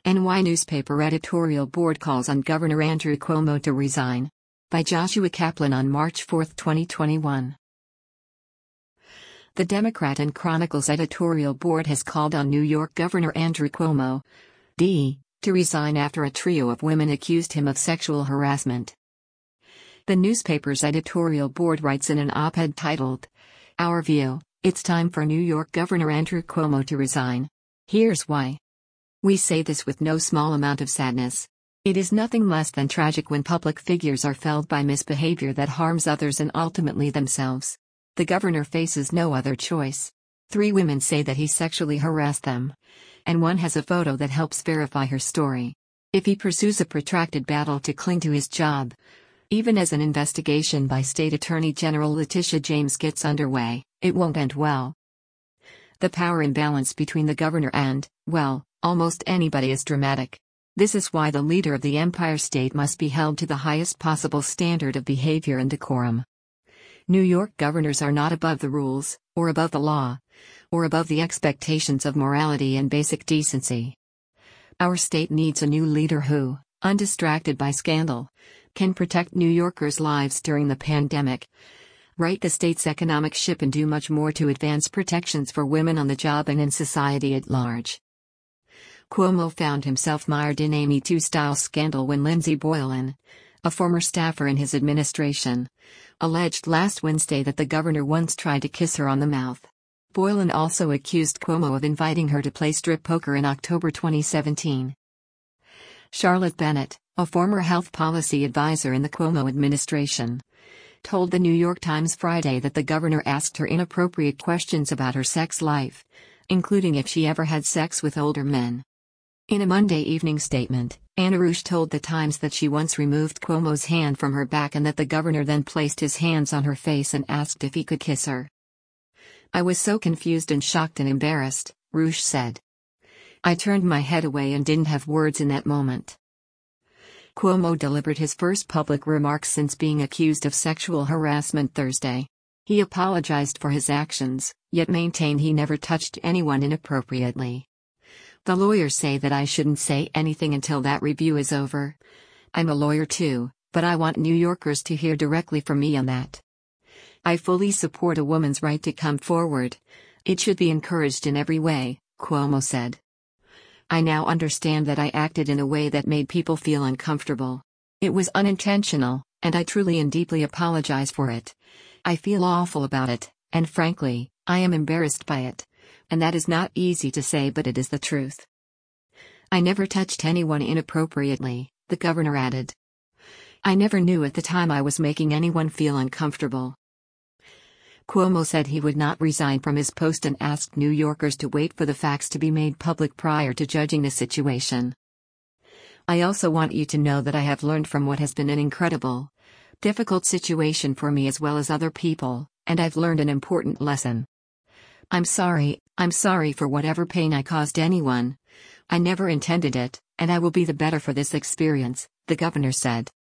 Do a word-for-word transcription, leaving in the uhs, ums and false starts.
N Y newspaper editorial board calls on Governor Andrew Cuomo to resign. By Joshua Kaplan on March fourth, twenty twenty-one. The Democrat and Chronicle's editorial board has called on New York Governor Andrew Cuomo, D, to resign after a trio of women accused him of sexual harassment. The newspaper's editorial board writes in an op-ed titled, "Our View, It's Time for New York Governor Andrew Cuomo to Resign. Here's why. We say this with no small amount of sadness. It is nothing less than tragic when public figures are felled by misbehavior that harms others and ultimately themselves. The governor faces no other choice. Three women say that he sexually harassed them, and one has a photo that helps verify her story. If he pursues a protracted battle to cling to his job, even as an investigation by State Attorney General Letitia James gets underway, it won't end well. The power imbalance between the governor and, well, almost anybody is dramatic. This is why the leader of the Empire State must be held to the highest possible standard of behavior and decorum. New York governors are not above the rules, or above the law, or above the expectations of morality and basic decency. Our state needs a new leader who, undistracted by scandal, can protect New Yorkers' lives during the pandemic, right the state's economic ship, and do much more to advance protections for women on the job and in society at large." Cuomo found himself mired in a Me Too-style scandal when Lindsey Boylan, a former staffer in his administration, alleged last Wednesday that the governor once tried to kiss her on the mouth. Boylan also accused Cuomo of inviting her to play strip poker in October twenty seventeen. Charlotte Bennett, a former health policy advisor in the Cuomo administration, told the New York Times Friday that the governor asked her inappropriate questions about her sex life, including if she ever had sex with older men. In a Monday evening statement, Anna Rush told the Times that she once removed Cuomo's hand from her back and that the governor then placed his hands on her face and asked if he could kiss her. "I was so confused and shocked and embarrassed," Rush said. "I turned my head away and didn't have words in that moment." Cuomo delivered his first public remarks since being accused of sexual harassment Thursday. He apologized for his actions, yet maintained he never touched anyone inappropriately. "The lawyers say that I shouldn't say anything until that review is over. I'm a lawyer too, but I want New Yorkers to hear directly from me on that. I fully support a woman's right to come forward. It should be encouraged in every way," Cuomo said. "I now understand that I acted in a way that made people feel uncomfortable. It was unintentional, and I truly and deeply apologize for it. I feel awful about it, and frankly, I am embarrassed by it. And that is not easy to say, but it is the truth. I never touched anyone inappropriately," the governor added. "I never knew at the time I was making anyone feel uncomfortable." Cuomo said he would not resign from his post and asked New Yorkers to wait for the facts to be made public prior to judging the situation. "I also want you to know that I have learned from what has been an incredible, difficult situation for me as well as other people, and I've learned an important lesson. I'm sorry, I'm sorry for whatever pain I caused anyone. I never intended it, and I will be the better for this experience," the governor said.